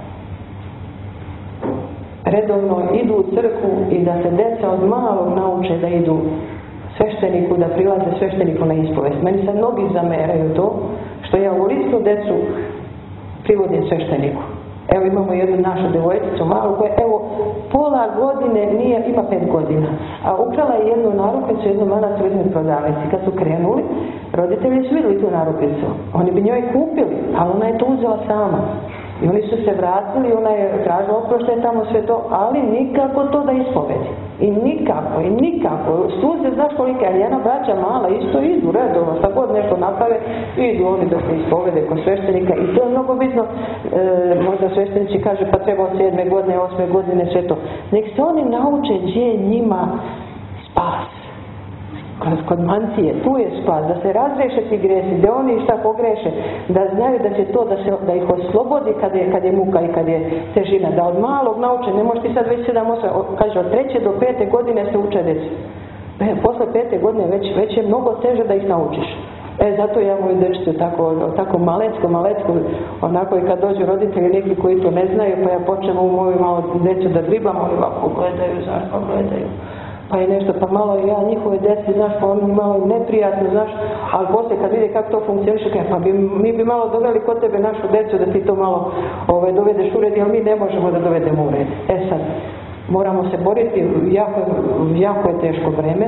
redovno idu u crkvu i da se djeca od malog nauče da idu svešteniku, da prilaze svešteniku na ispovest. Meni se mnogi zameraju to što ja u listu djecu privodim svešteniku. Evo imamo jednu našu devojčicu malu koja pola godine ima 5 godina, a ukrala je jednu narukvicu, jednu manastiru, jednu prodavnici. Kad su krenuli, roditelji su vidjeli tu narukvicu. Oni bi njoj kupili, ali ona je to uzela sama. I oni su se vratili, ona je tražila oproštaj tamo sve to, ali nikako to da ispovedi. I nikako. Suze, znaš kolika je njena braća mala, isto idu redovno, šta god nešto naprave, idu oni da se ispovede kod sveštenika. I to je mnogo bitno, možda sveštenici kaže pa treba od 7. godine, 8. godine, sve to. Nek se oni nauče gdje je njima spas. Kod mantije, tu je spas, da se razreše ti gresi, da oni šta pogreše, da znaju da će to, da ih oslobodi kad je muka i kad je težina, da od malog nauče, ne možeš ti sad već 7-8, kaže od 3. do 5. godine se uče djeca. Posle 5. godine već je mnogo teže da ih naučiš. Zato ja moju dječicu tako malecko, onako i kad dođu roditelji neki koji to ne znaju, pa ja počnem u moju malo djecu da dribam, oni ovako gledaju. Pa je nešto, pa malo ja njihove djeci, znaš, pa oni malo neprijatno, znaš, ali poslije kad vide kako to funkcioniše, pa mi bi malo doveli kod tebe našu djecu da ti to malo dovedeš u red, jer mi ne možemo da dovedemo u red. Sad, moramo se boriti, jako je teško vreme,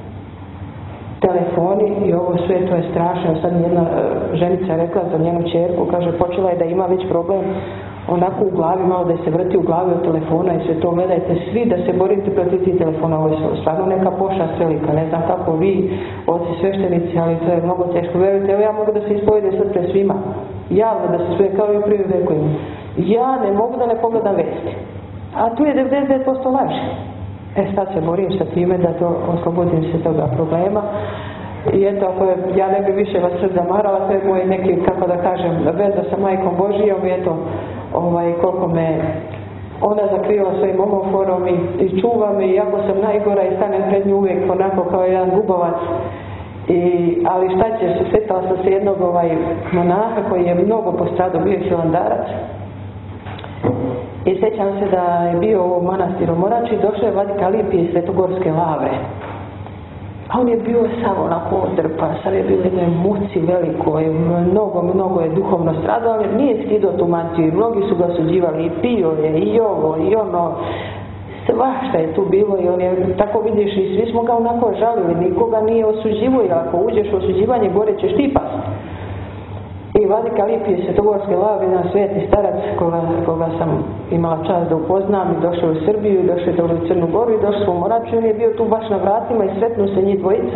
telefoni i ovo sve, to je strašno. Sad jedna ženica rekla za njenu ćerku, kaže, počela je da ima već problem onako u glavi, malo da se vrti u glavi od telefona i sve to. Gledajte svi da se borite protiv tih telefona. Ovo je stvarno neka pošast velika. Ne znam kako vi, oci sveštenici, ali to je mnogo teško. Verujte, evo ja mogu da se ispovede sad pred svima. Javno da se sve kao i u prvim vekovima. Ja ne mogu da ne pogledam vesti. A tu je 99% laži. Sad se borim sa time da to oslobodim se toga problema. I eto, ja ne bi više vas sad zamarala, to je moj neki, kako da kažem, veza sa Majkom Božijom i eto, koliko me ona zakrivala svojim omoforom i čuva me, iako sam najgora i stanem pred nju uvijek onako kao jedan gubovac. Ali šta ćeš, susretala sam se jednog monaha koji je mnogo postradao, bio je hilandarac. I sjećam se da je bio u manastiru Morači, došao je vladika Alipije iz Svetogorske Lavre. A on je bio samo onako odrpan, sad je bio u jednoj muci velikoj, mnogo je duhovno stradao, ali nije skidao tu mantiju i mnogi su ga osuđivali i pio je i ovo i ono, svašta je tu bilo i on je, tako vidiš, i svi smo ga onako žalili, nikoga nije osuđivo, jer ako uđeš u osuđivanje, gore ćeš ti pasti. I vladika Alipije iz Svetogorske Lavre, jedan sveti starac koga sam imala čast da upoznam, i došao u Srbiju, došao je u Crnu Goru i došao u Moraču, on je bio tu baš na vratima i sretnu se njih dvojica.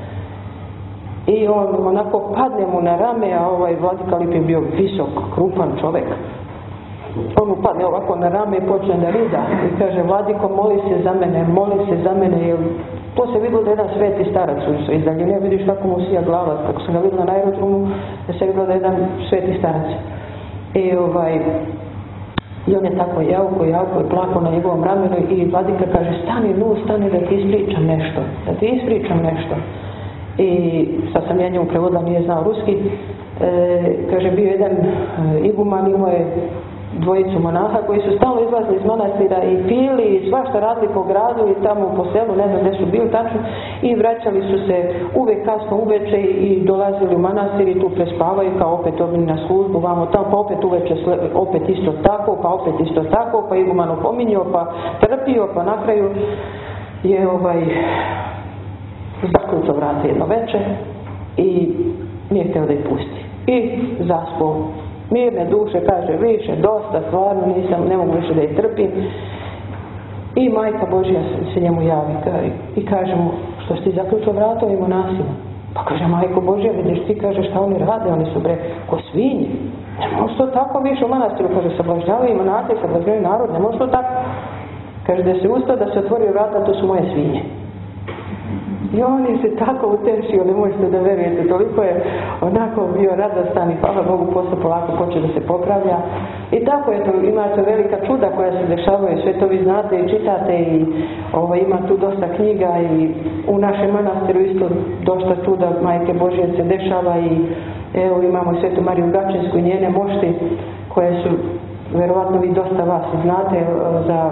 I on onako padne mu na rame, a vladika Alipije je bio visok, krupan čovjek. On mu padne ovako na rame i počne da rida i kaže, vladiko, moli se za mene, jer to se vidilo da je jedan sveti starac iz daljine, vidiš kako mu sija glava, kako sam ga vidjela na aerodromu, da se vidilo da je jedan sveti starac. I on je tako jako i plako na njegovom ramenu i vladika kaže, stani da ti ispričam nešto. I sad sam ja njemu prevodila, nije znao ruski, kaže, bio jedan iguman, imao je dvojicu monaha koji su stalno izlazili iz manastira i pili i svašta radili po gradu i tamo po selu, ne znam gdje su bili tačno, i vraćali su se uvijek kasno uveče i dolazili u manastir i tu prespavaju kao opet obili na službu, vamo tamo, pa opet uveče opet isto tako, pa opet isto tako, pa iguman opominjao, pa trpio, pa na kraju je zaključao vrata jedno veče i nije htio da ih pusti. I zaspao. Mirne duše, kaže, više, dosta, stvarno ne mogu više da ih trpim. I Majka Božja se njemu javi i kaže mu, što si ti zaključao vrata ovim monasima? Pa kaže, Majko Božja, vidiš ti, kaže, šta oni rade, oni su ko svinje. Ne može to tako više u manastiru, kaže, sablažnjavaju monase, sablažnjavaju narod, ne može to tako. Kaže, da se ustao, da se otvorio vrata, to su moje svinje. I on je se tako utešio, ne možete da verujete, toliko je onako bio radostan i hvala Bogu posle polako počeo da se popravlja. I tako je to, imate velika čuda koja se dešavaju, sve to vi znate i čitate i ima tu dosta knjiga i u našem manastiru isto dosta čuda Majke Božje se dešava i evo imamo Svetu Mariju Gačinsku i njene mošti koje su, verovatno vi dosta vas znate za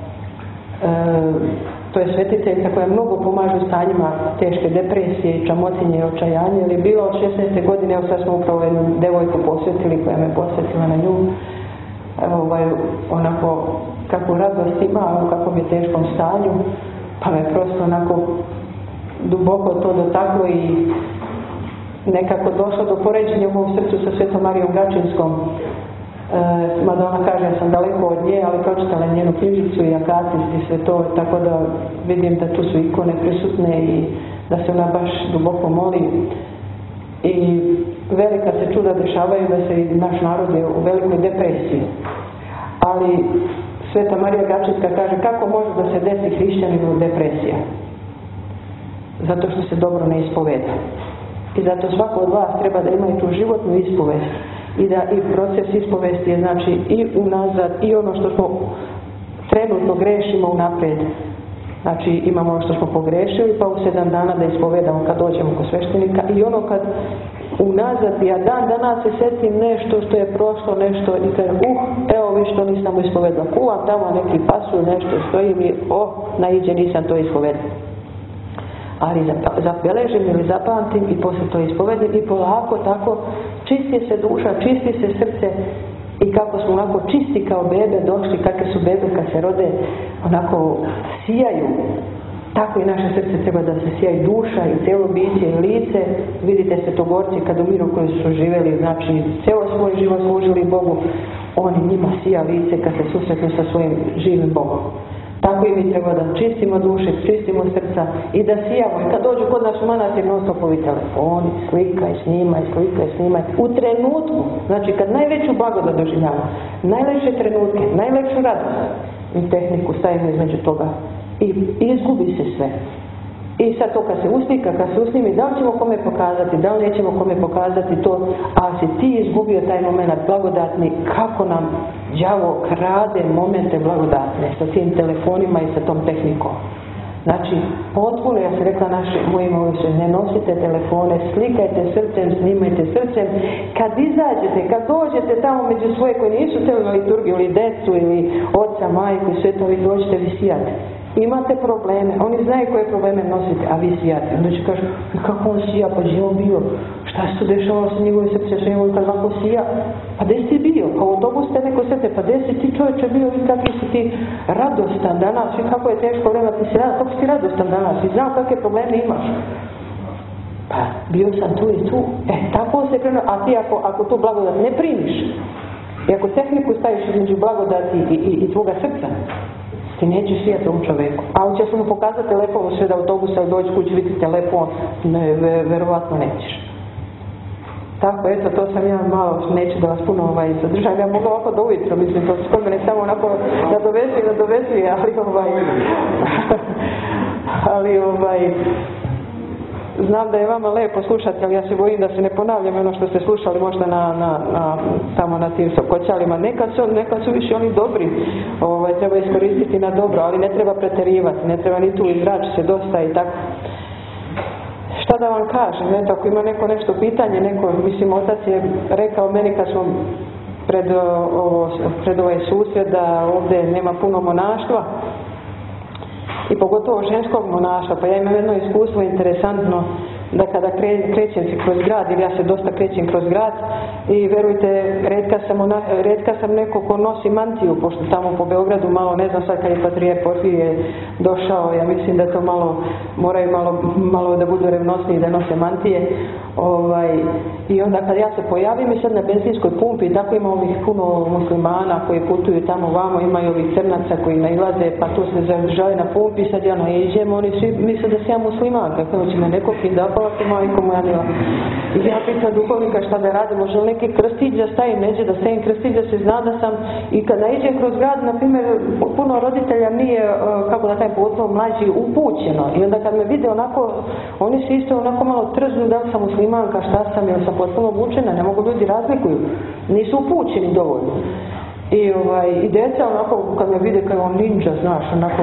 to je svetiteljica koja mnogo pomaže u stanjima teške depresije, čamotinje i očajanje. Jer je bila od 16. godine, evo sad smo upravo jednu devojku posvetili koja me posvetila na nju. Onako, kakvu radost ima, u kakvom je teškom stanju, pa me prosto onako duboko to dotaklo i nekako došlo do poređenja u mom srcu sa Svetom Marijom Gačinskom. Mada ona kaže, ja sam daleko od nje, ali pročitala njenu knjižicu i akatist i sve to, tako da vidim da tu su ikone prisutne i da se ona baš duboko moli. I velika se čuda dešavaju da se naš narod je u velikoj depresiji. Ali Sveta Marija Gačinska kaže, kako može da se desi hrišćaninu depresija? Zato što se dobro ne ispoveda. I zato svako od vas treba da ima i tu životnu ispovest. I da i proces ispovesti je znači i unazad i ono što smo trenutno grešimo unaprijed. Znači imamo ono što smo pogrešili pa u 7 dana da ispovedamo kad dođemo kod sveštenika i ono kad unazad ja dan danas se sjetim nešto što je prošlo, nešto i kažem evo vi što nisam ispovedala. Kuvam tamo neki pasulj, nešto stoji mi, naiđe nisam to ispovedala. Ali zabeležim ili zapamtim i poslije to ispovedim i polako tako čisti se duša, čisti se srce i kako smo onako čisti kao bebe došli, kakve su bebe kad se rode, onako sijaju. Tako i naše srce treba da se sija i duša i cijelo biće i lice. Vidite svetogorci kad umiru koji su živjeli, znači cijelo svoj život služili Bogu, oni njima sija lice kad se susretnu sa svojim živim Bogom. Tako i mi treba da čistimo duše, čistimo srca i da sijamo. I kad dođu kod nas u manastir, non-stopovi telefoni, slikaj, snimaj. U trenutku, znači kad najveću blagodat doživljamo, najlepše trenutke, najlepšu radost, mi tehniku stavimo između toga i izgubi se sve. I sad to kad se usnimi, da li ćemo kome pokazati, da li nećemo kome pokazati to, a si ti izgubio taj moment blagodatni, kako nam đavo krade momente blagodatne sa tim telefonima i sa tom tehnikom. Znači, potpuno, ja sam rekla mojima ovdje, ne nosite telefone, slikajte srcem, snimajte srcem. Kad izađete, kad dođete tamo među svoje koji nisu teli na liturgiju, ili decu, ili oca, majku, sve to vi dođete, vi sijate. Imate probleme, oni znaju koje probleme nosite, a vi sijate. Onda će kažu, kako on sija, pa gdje on bio? Šta se to dešavalo sa njegovim srcem, sa njegovim kad lako sija? Pa gdje si bio? Pa u autobusu ste neko srce, pa gdje si ti čovječe bio, i kakvi si ti radostan danas, i kako je teško vreme, ti si kako si ti radostan danas, i znam kakve probleme imaš. Pa bio sam tu i tu. Tako se krenuo, a ti ako tu blagodat ne primiš, i ako tehniku staviš između blagodati i tvoga srca, ti nećeš sijati ovom čoveku. A on će se mu pokazati telefon u sred autobusa i doći kući vidjeti telefon, verovatno nećeš. Tako, eto, to sam ja malo, neću da vas puno zadržam. Ja mogu ovako do ujutro, mislim, to kod mene samo onako nadovesi, ali znam da je vama lepo slušati, ali ja se bojim da se ne ponavljam ono što ste slušali možda tamo na tim sokoćalima. Nekad su više oni dobri, treba iskoristiti na dobro, ali ne treba preterivati, ne treba ni tu izraći se dosta i tako. Šta šta da vam kažem, eto, ako ima neko nešto pitanje, neko, mislim, otac je rekao meni kad smo pred ovaj susret da ovdje nema puno monaštva i pogotovo ženskog monaštva, pa ja imam jedno iskustvo interesantno da kada krećem se kroz grad, ili ja se dosta krećem kroz grad i verujte, retka sam neko ko nosi mantiju, pošto tamo po Beogradu malo, ne znam sad kad je patrijar Porfirije došao, ja mislim da to moraju malo da budu revnosniji da nose mantije. I onda kad ja se pojavim i sad na benzinskoj pumpi, tako ima ovih puno muslimana koji putuju tamo vamo, imaju ovih crnaca koji nailaze, pa tu se zadržaju na pumpi, sad ja naiđem, oni svi misle da sam ja muslimanka, kako će me neko pindapavati, majko moja mila. I ja pitam duhovnika šta da radim, može li neki krstić da stavim, neđe da stavim krstić da se zna da sam, i kad naiđem kroz grad, na primjer, puno roditelja nije, kako da taj pogotovo mlađi, upućeno. I onda kad me vide onako, oni se isto onako malo trznu da li sam muslimanka, šta sam, jer sam potpuno obučena, ne mogu ljudi razlikuju, nisu upućeni dovoljno. I djeca onako, kad me vide kao ninja, znaš, onako,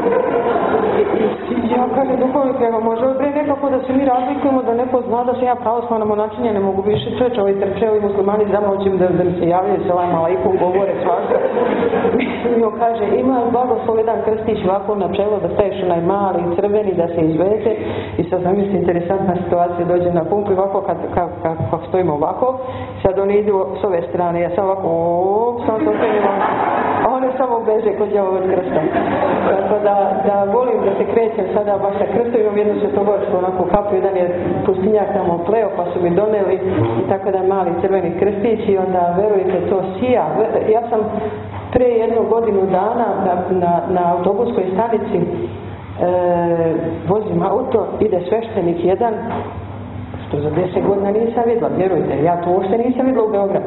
ja kažem duhovnik, može li bre nekako da se mi razlikujemo, da neko zna da sam ja pravoslavna monačinja, ne mogu više čovječe, ovi trče, ovi muslimani zamoćim da mi se javljaju, selam alaikum, govore svašta. I on kaže, ima blagoslov jedan krstić ovako na čelo, da staviš onaj mali, crveni, da se izveze. I sad zamisli, interesantna situacija, dođe na pumpu i ovako, kad stojimo ovako, sad oni idu s ove strane, ja sam ovako, sam to krenuo, a one samo beže kod djavo od krsta. Tako da volim da se krećem sada baš sa krstom, imam jednu svetogorsku onako kapu, jedan je pustinjak tamo pleo, pa su mi doneli i tako da mali crveni krstić i onda verujte to sija. Ja sam pre jednu godinu dana na autobuskoj stanici vozim auto, ide sveštenik jedan, što za 10 godina nisam vidjela, vjerujte, ja to uopšte nisam vidjela u Beogradu.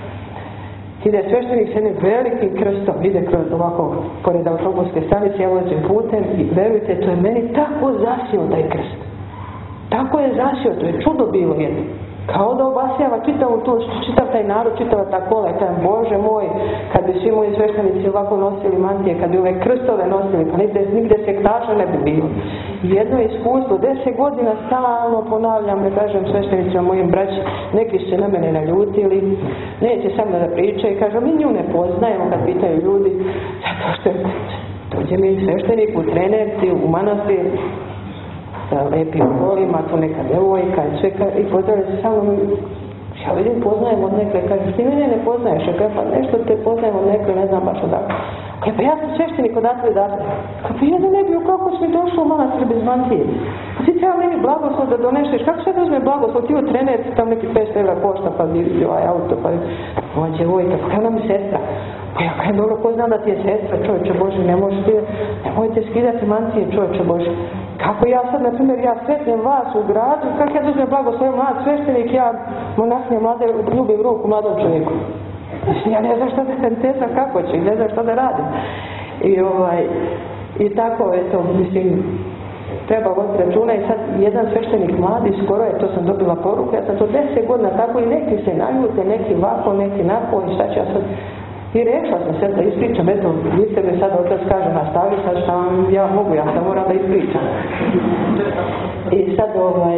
Ide sveštenik s jednim velikim krstom, ide kroz ovako, pored autobuske stanice, ja vozim putem i verujte, to je meni tako zasio taj krst. Tako je zasio, to je čudo bilo jedno. Kao da obasjava čitav taj narod, čitava ta kola, i kažem, Bože moj, kad bi svi moji sveštenici ovako nosili mantije, kad bi ove krstove nosili, pa nigde sektaša ne bi bilo. Jedno iskustvo, 10 godina stalno ponavljam, ne kažem sveštenicima mojim braći, neki su se na mene naljutili, neće sa mnom da pričaju, kažem, mi nju ne poznajemo kad pitaju ljudi, zato što dođe mi sveštenik u trenerci, u manastir, sa lepim kolima, tu neka devojka i sve, i pozdravlja se sa mnom, ja vidim, poznajem od nekle, kaže, ti mene ne poznaješ, ja kaže, pa nešto te poznajem od nekle, ne znam baš odakle. Kaže, pa ja sam sveštenik odatle. Kaže, pa ja da ne bio, kako si mi došao u manastir bez mantije? Pa ti treba meni blagoslov da donešeš, kako sad uzme blagoslov, ti u trenerci, tam neki 500 evra košta, pa vidi ovaj auto, pa ova djevojka, pa kada mi sestra? Pa ja kažem, dobro, ko znam da ti je sestra, čovječe Bože, nemojte skidati mantije, čovječe Bože. Kako ja sad, na primjer, ja sretnem vas u gradu, kako ja uzmem blagoslov, mlad sveštenik, ja monahne mlade, ljubim ruku mladom čovjeku. Ja ne znam šta da ne znam kako ću, ne znam šta da radim. I tako, eto, mislim, treba voditi računa i sad jedan sveštenik mladi, skoro je, to sam dobila poruku, ja sam to 10 godina tako i neki se naljute, neki ovako, neki nako i šta ću ja sad. I rekla sam se da ispričam, eto, vi ste mi sad otac kaže nastavi, sad šta ja mogu, ja sam moram da ispričam. I sad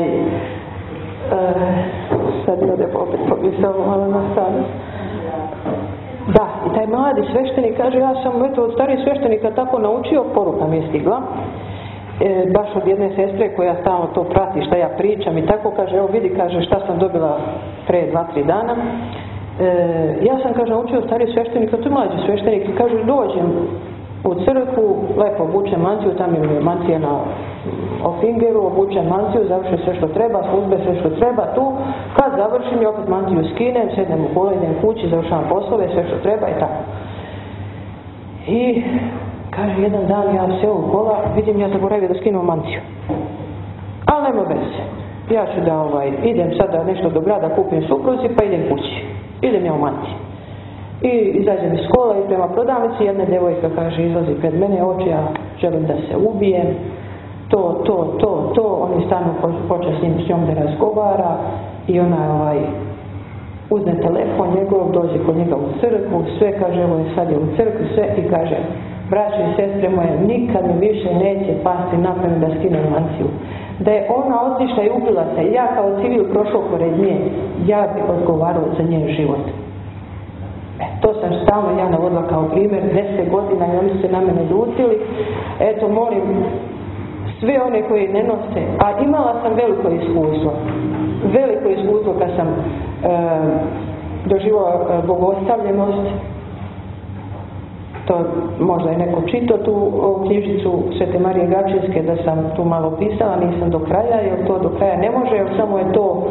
sad da opet popisao malo nastaviti. Da, i taj mladi sveštenik kaže, ja sam eto od starih sveštenika tako naučio, poruka mi je stigla, baš od jedne sestre koja stalno to prati šta ja pričam i tako kaže, evo vidi, kaže šta sam dobila pre 2-3 dana. Ja sam, kaže, naučio stari sveštenika, to je mlađi sveštenik, i kaže, dođem u crkvu, lepo obučem manciju, tam je mancija na ofingeru, obučem manciju, završim sve što treba, službe sve što treba, tu, kad završim, ja opet manciju skinem, sednem u kola, idem kući, završavam poslove, sve što treba i tako. I, kaže, jedan dan ja sjeo u kola, vidim, ja zaboravio da skinem manciju. Ali nema veze. Ja ću da idem sada nešto do grada, kupim supruzi, pa idem kući. Idem ja u mantiji. I izađem iz škola i prema prodavnici, jedna devojka kaže, izlazi pred mene, oči, ja želim da se ubijem, oni stanu počne s njom da razgovara i ona uzne telefon njegov, dođe kod njega u crkvu, sve kaže, evo je sad je u crkvu, sve i kaže, braće i sestre moje, nikad mi više neće pasti na pamet da skinem manciju. da je ona otišla i ubila se, ja kao civil prošao pored nje, ja bi odgovarao za njen život. To sam stalno ja navodila kao primjer, 10 godina i oni se na mene ljutili. Eto, molim sve one koji ne nose, a imala sam veliko iskustvo kad sam doživjela bogostavljenost. To možda je neko čitao tu knjižicu Svete Marije Gačinske, da sam tu malo pisala, nisam do kraja, jer to do kraja ne može, jer samo je to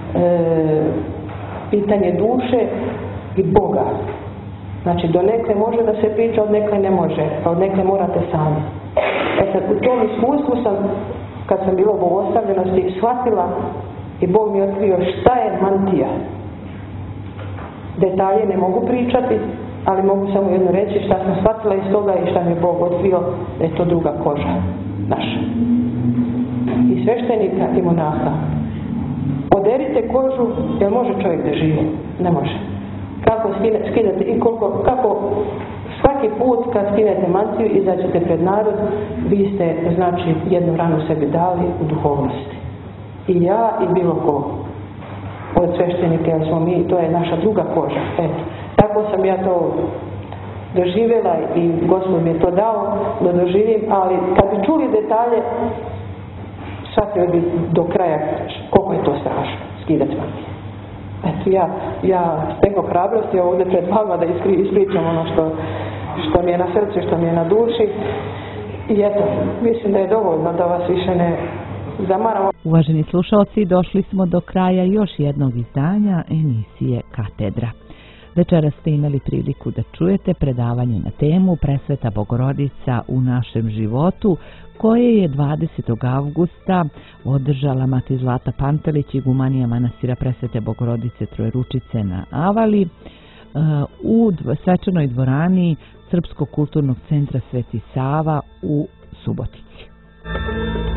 pitanje duše i Boga. Znači, do nekle može da se priča, od nekle ne može, a od nekle morate sami. Sad, u tom iskustvu sam, kad sam bila u bogostavljenosti, shvatila i Bog mi otkrio šta je mantija. Detalje ne mogu pričati, ali mogu samo jedno reći šta sam shvatila iz toga i šta mi je Bog otkrio, da je to druga koža naša. I sveštenika i monaha. Oderite kožu, jer može čovjek da živi? Ne može. Kako skidate i kako svaki put kad skinete mantiju i izađete pred narod, vi ste, znači, jednu ranu sebi dali u duhovnosti. I ja i bilo ko od sveštenika, jer smo mi, to je naša druga koža. Eto, tako sam ja to doživjela i Gospod mi je to dao da doživim, ali kad bi čuli detalje, shvatili bi do kraja koliko je to strašno, skidati mantiju. Eto, ja stekao hrabrosti ovdje pred vama da ispričam ono što mi je na srcu, što mi je na duši. I eto, mislim da je dovoljno da vas više ne zamaramo. Uvaženi slušalci, došli smo do kraja još jednog izdanja emisije Katedra. Večeras ste imali priliku da čujete predavanje na temu Presveta Bogorodica u našem životu, koje je 20. avgusta održala mati Zlata Pantelić, igumanija manastira Presvete Bogorodice Trojeručice na Avali u svečanoj dvorani Srpskog kulturnog centra Sveti Sava u Subotici.